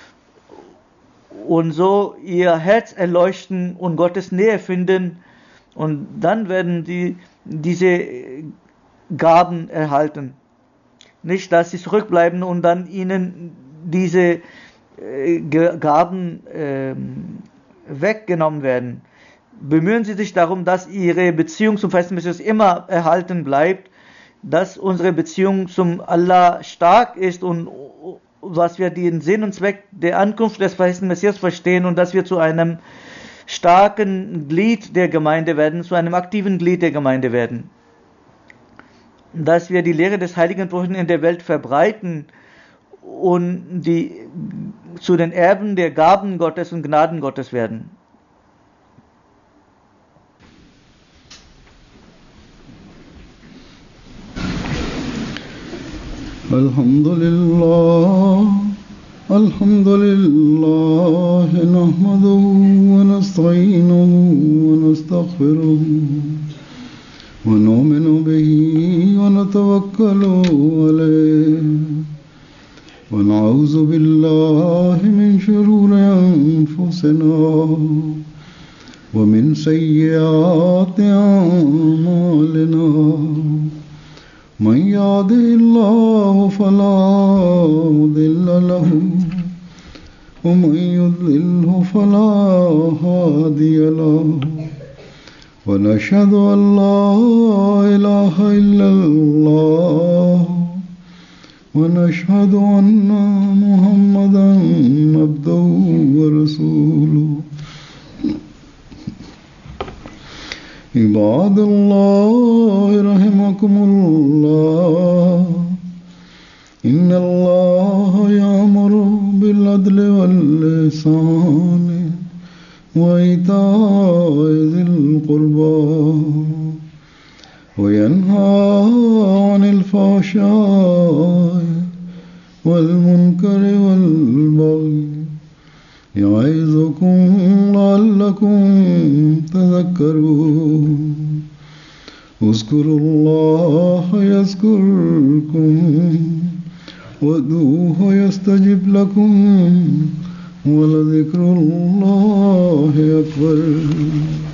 Und so ihr Herz erleuchten und Gottes Nähe finden, und dann werden sie diese Gaben erhalten. Nicht, dass sie zurückbleiben und dann ihnen diese äh, Gaben äh, weggenommen werden. Bemühen Sie sich darum, dass Ihre Beziehung zum festen Messias immer erhalten bleibt, dass unsere Beziehung zum Allah stark ist und was wir den Sinn und Zweck der Ankunft des festen Messias verstehen und dass wir zu einem starken Glied der Gemeinde werden, zu einem aktiven Glied der Gemeinde werden. Dass wir die Lehre des heiligen Propheten in der Welt verbreiten und die, zu den Erben der Gaben Gottes und Gnaden Gottes werden. Alhamdulillah, Alhamdulillah, nahmaduhu wa nasta'inuhu ونستغفره ونؤمن به ونتوكل عليه ونعوذ بالله من شرور أنفسنا ومن سيئات أعمالنا من يهده الله فلا مضل له ومن يضلله فلا هادي له ونشهد أن لا إله إلا الله ونشهد أن محمدا عبده ورسوله عباد الله رحمكم الله إن الله يأمر بالعدل والإحسان وإيتاء ذي القربى وينهى عن الفحشاء والمنكر والبغي يعظكم لعلكم تذكرون اذكروا الله يذكركم وادعوه يستجب لكم ولذكر الله أكبر.